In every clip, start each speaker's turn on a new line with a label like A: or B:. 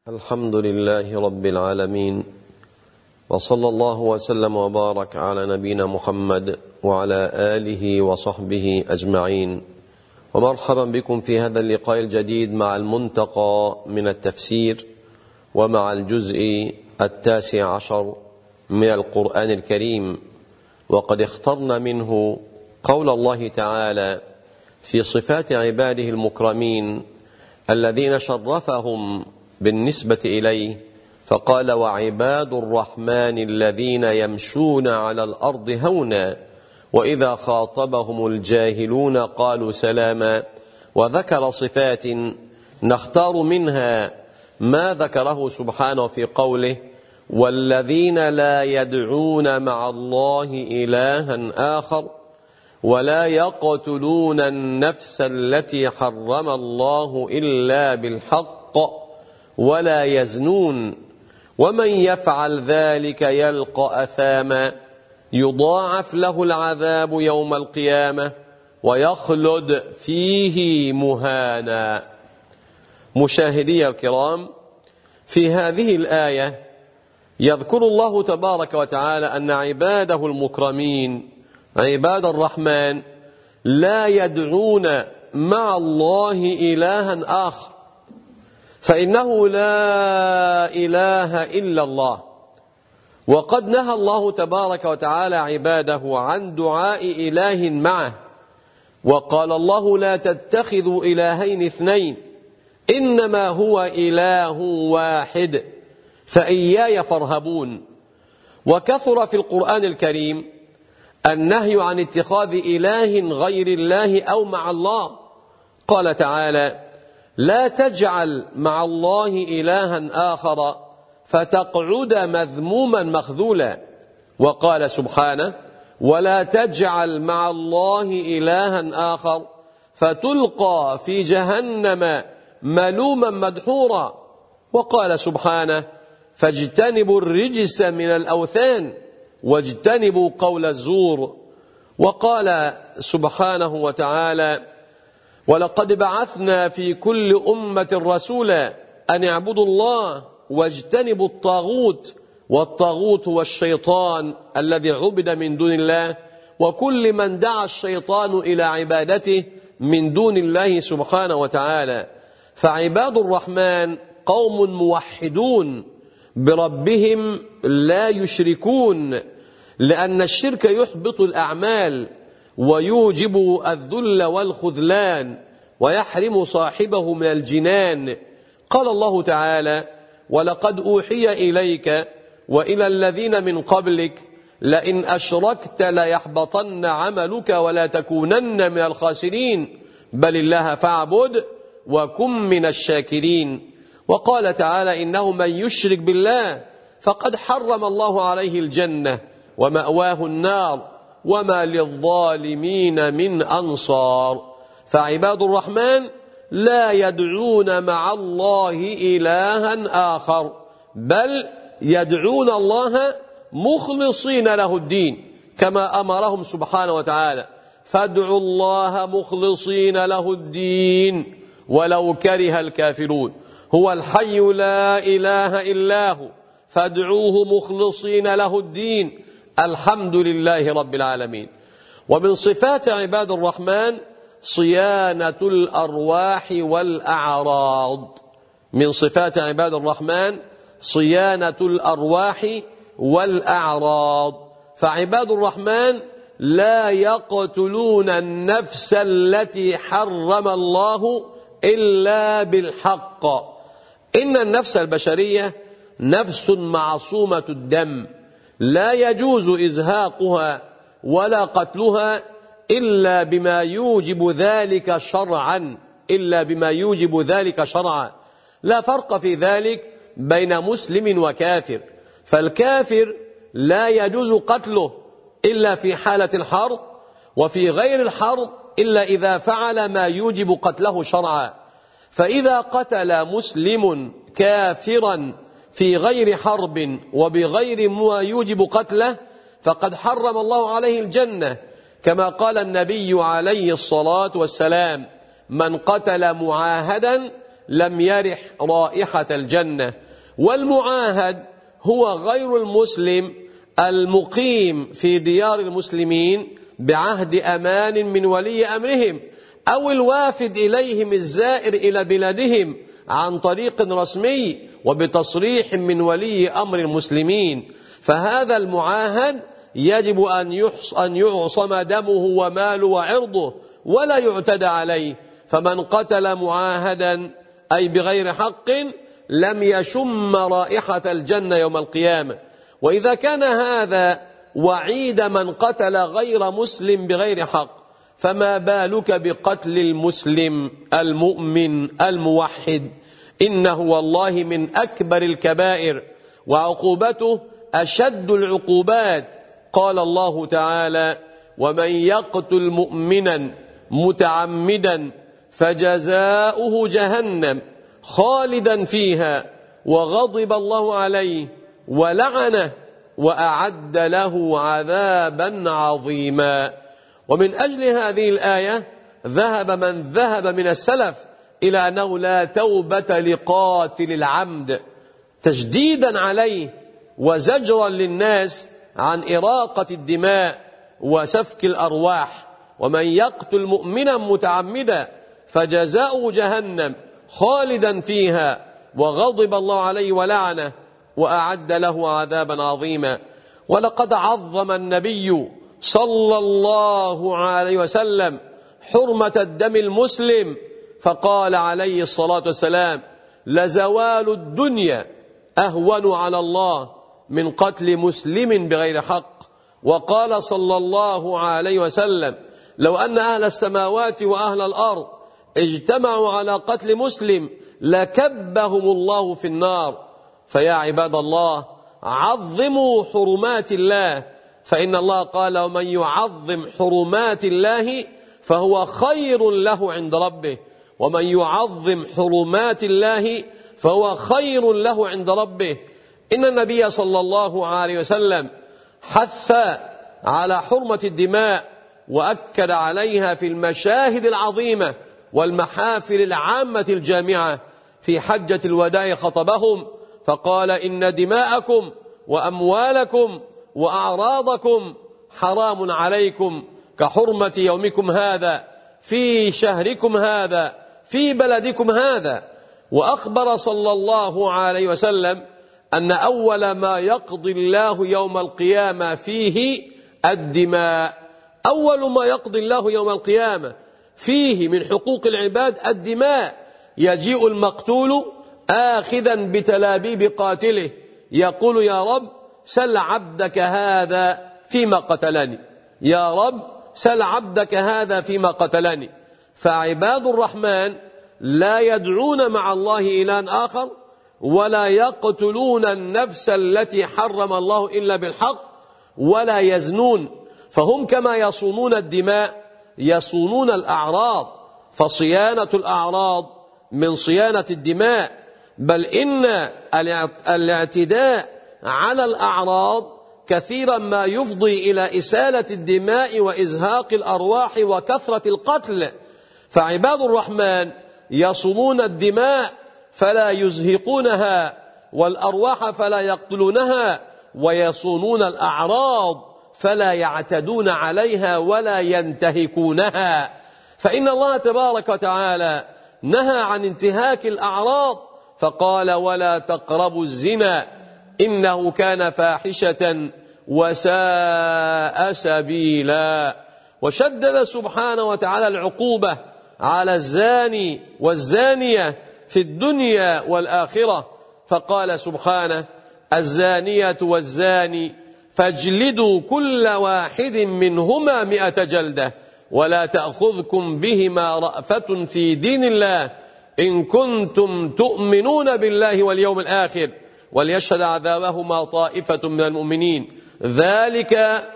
A: الحمد لله رب العالمين، وصلى الله وسلم وبارك على نبينا محمد وعلى آله وصحبه أجمعين. ومرحبا بكم في هذا اللقاء الجديد مع المنتقى من التفسير ومع الجزء 19 من القرآن الكريم، وقد اخترنا منه قول الله تعالى في صفات عباده المكرمين الذين شرفهم بالنسبة إليه، فقال: وعباد الرحمن الذين يمشون على الأرض هونا وإذا خاطبهم الجاهلون قالوا سلاما. وذكر صفات نختار منها ما ذكره سبحانه في قوله: والذين لا يدعون مع الله إلها آخر ولا يقتلون النفس التي حرم الله إلا بالحق ولا يزنون ومن يفعل ذلك يلقى أثاما يضاعف له العذاب يوم القيامة ويخلد فيه مهانا. مشاهدي الكرام، في هذه الآية يذكر الله تبارك وتعالى أن عباده المكرمين عباد الرحمن لا يدعون مع الله إلها آخر، فإنه لا إله إلا الله. وقد نهى الله تبارك وتعالى عباده عن دعاء إله معه، وقال الله: لا تتخذوا إلهين اثنين إنما هو إله واحد فإياي فارهبون. وكثر في القرآن الكريم النهي عن اتخاذ إله غير الله أو مع الله. قال تعالى: لا تجعل مع الله إلها آخر فتقعد مذموما مخذولا. وقال سبحانه: ولا تجعل مع الله إلها آخر فتلقى في جهنم ملوما مدحورا. وقال سبحانه: فاجتنبوا الرجس من الأوثان واجتنبوا قول الزور. وقال سبحانه وتعالى: ولقد بعثنا في كل أمة رسولا أن اعبدوا الله واجتنبوا الطاغوت والطاغوت هو الشيطان الذي عبد من دون الله وكل من دعا الشيطان إلى عبادته من دون الله سبحانه وتعالى. فعباد الرحمن قوم موحدون بربهم لا يشركون، لأن الشرك يحبط الأعمال ويوجب الذل والخذلان ويحرم صاحبه من الجنان. قال الله تعالى: ولقد أوحي إليك وإلى الذين من قبلك لئن أشركت ليحبطن عملك ولا تكونن من الخاسرين بل الله فاعبد وكن من الشاكرين. وقال تعالى: إنه من يشرك بالله فقد حرم الله عليه الجنة ومأواه النار وما للظالمين من أنصار. فعباد الرحمن لا يدعون مع الله إلها آخر، بل يدعون الله مخلصين له الدين كما أمرهم سبحانه وتعالى: فادعوا الله مخلصين له الدين ولو كره الكافرون. هو الحي لا إله إلا هو فادعوه مخلصين له الدين الحمد لله رب العالمين. ومن صفات عباد الرحمن صيانة الأرواح والأعراض. من صفات عباد الرحمن صيانة الأرواح والأعراض. فعباد الرحمن لا يقتلون النفس التي حرم الله إلا بالحق. إن النفس البشرية نفس معصومة الدم، لا يجوز إزهاقها ولا قتلها إلا بما يوجب ذلك شرعا، لا فرق في ذلك بين مسلم وكافر. فالكافر لا يجوز قتله إلا في حالة الحرب، وفي غير الحرب إلا إذا فعل ما يوجب قتله شرعا. فإذا قتل مسلم كافرا في غير حرب وبغير ما يوجب قتله فقد حرم الله عليه الجنة، كما قال النبي عليه الصلاة والسلام: من قتل معاهدا لم يرح رائحة الجنة. والمعاهد هو غير المسلم المقيم في ديار المسلمين بعهد أمان من ولي أمرهم، أو الوافد إليهم الزائر إلى بلادهم عن طريق رسمي وبتصريح من ولي أمر المسلمين. فهذا المعاهد يجب أن يعصم دمه وماله وعرضه ولا يعتدى عليه. فمن قتل معاهدا أي بغير حق لم يشم رائحة الجنة يوم القيامة. وإذا كان هذا وعيد من قتل غير مسلم بغير حق، فما بالك بقتل المسلم المؤمن الموحد؟ إنه والله من أكبر الكبائر، وعقوبته أشد العقوبات. قال الله تعالى: ومن يقتل مؤمنا متعمدا فجزاؤه جهنم خالدا فيها وغضب الله عليه ولعنه وأعد له عذابا عظيما. ومن أجل هذه الآية ذهب من ذهب من السلف إلى أنه لا توبة لقاتل العمد، تشديدا عليه وزجرا للناس عن إراقة الدماء وسفك الأرواح. ومن يقتل مؤمنا متعمدا فجزاؤه جهنم خالدا فيها وغضب الله عليه ولعنه وأعد له عذابا عظيما. ولقد عظم النبي صلى الله عليه وسلم حرمة الدم المسلم، فقال عليه الصلاة والسلام: لزوال الدنيا أهون على الله من قتل مسلم بغير حق. وقال صلى الله عليه وسلم: لو أن أهل السماوات وأهل الأرض اجتمعوا على قتل مسلم لكبهم الله في النار. فيا عباد الله، عظموا حرمات الله، فإن الله قال: ومن يعظم حرمات الله فهو خير له عند ربه. ومن يعظم حرمات الله فهو خير له عند ربه. إن النبي صلى الله عليه وسلم حث على حرمة الدماء وأكد عليها في المشاهد العظيمة والمحافل العامة الجامعة. في حجة الوداع خطبهم فقال: إن دماءكم وأموالكم وأعراضكم حرام عليكم كحرمة يومكم هذا في شهركم هذا في بلدكم هذا. وأخبر صلى الله عليه وسلم أن أول ما يقضي الله يوم القيامة فيه الدماء. أول ما يقضي الله يوم القيامة فيه من حقوق العباد الدماء. يجيء المقتول آخذا بتلابيب قاتله يقول: يا رب سل عبدك هذا فيما قتلني، يا رب سل عبدك هذا فيما قتلني. فعباد الرحمن لا يدعون مع الله إلها آخر ولا يقتلون النفس التي حرم الله إلا بالحق ولا يزنون. فهم كما يصونون الدماء يصونون الأعراض، فصيانة الأعراض من صيانة الدماء. بل إن الاعتداء على الأعراض كثيرا ما يفضي إلى إسالة الدماء وإزهاق الأرواح وكثرة القتل. فعباد الرحمن يصونون الدماء فلا يزهقونها، والأرواح فلا يقتلونها، ويصونون الأعراض فلا يعتدون عليها ولا ينتهكونها. فإن الله تبارك وتعالى نهى عن انتهاك الأعراض فقال: ولا تقربوا الزنا إنه كان فاحشة وساء سبيلا. وشدد سبحانه وتعالى العقوبة على الزاني والزانية في الدنيا والآخرة، فقال سبحانه: الزانية والزاني فاجلدوا كل واحد منهما 100 جلدة ولا تأخذكم بهما رأفة في دين الله إن كنتم تؤمنون بالله واليوم الآخر وليشهد عذابهما طائفة من المؤمنين ذلك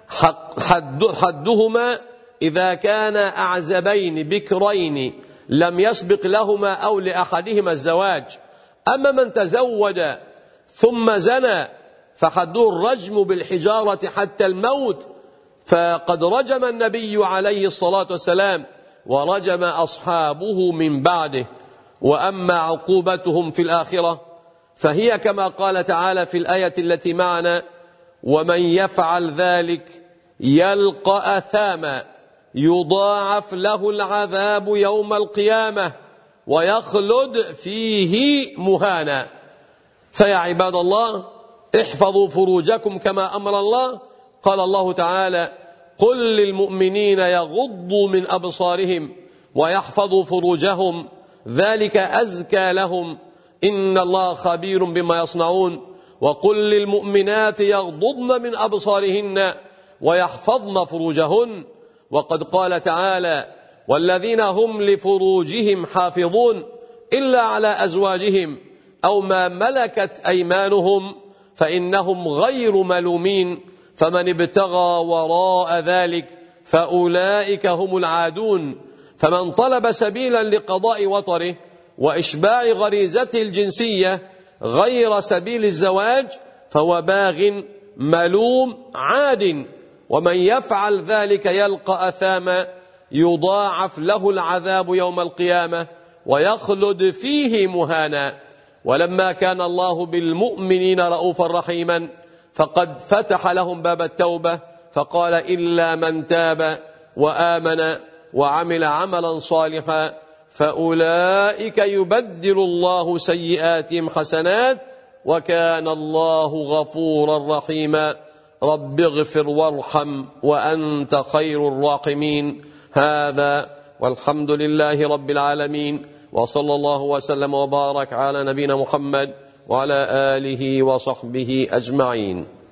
A: حدهما إذا كانا أعزبين بكرين لم يسبق لهما أو لأحدهما الزواج. أما من تزوج ثم زنى فحده الرجم بالحجارة حتى الموت. فقد رجم النبي عليه الصلاة والسلام ورجم أصحابه من بعده. وأما عقوبتهم في الآخرة فهي كما قال تعالى في الآية التي معنا: ومن يفعل ذلك يلقى أثاما يضاعف له العذاب يوم القيامة ويخلد فيه مهانا. فيا عباد الله، احفظوا فروجكم كما أمر الله. قال الله تعالى: قل للمؤمنين يغضوا من أبصارهم ويحفظوا فروجهم ذلك أزكى لهم إن الله خبير بما يصنعون. وقل للمؤمنات يغضضن من أبصارهن ويحفظن فروجهن. وقد قال تعالى: والذين هم لفروجهم حافظون إلا على أزواجهم أو ما ملكت أيمانهم فإنهم غير ملومين فمن ابتغى وراء ذلك فأولئك هم العادون. فمن طلب سبيلا لقضاء وطره وإشباع غريزته الجنسية غير سبيل الزواج فهو باغ ملوم عاد. ومن يفعل ذلك يلقى أثاما يضاعف له العذاب يوم القيامة ويخلد فيه مهانا. ولما كان الله بالمؤمنين رؤوفا رحيما فقد فتح لهم باب التوبة فقال: إلا من تاب وآمن وعمل عملا صالحا فأولئك يبدل الله سيئاتهم حسنات وكان الله غفورا رحيما. رب اغفر وارحم وأنت خير الراحمين. هذا والحمد لله رب العالمين، وصلى الله وسلم وبارك على نبينا محمد وعلى آله وصحبه أجمعين.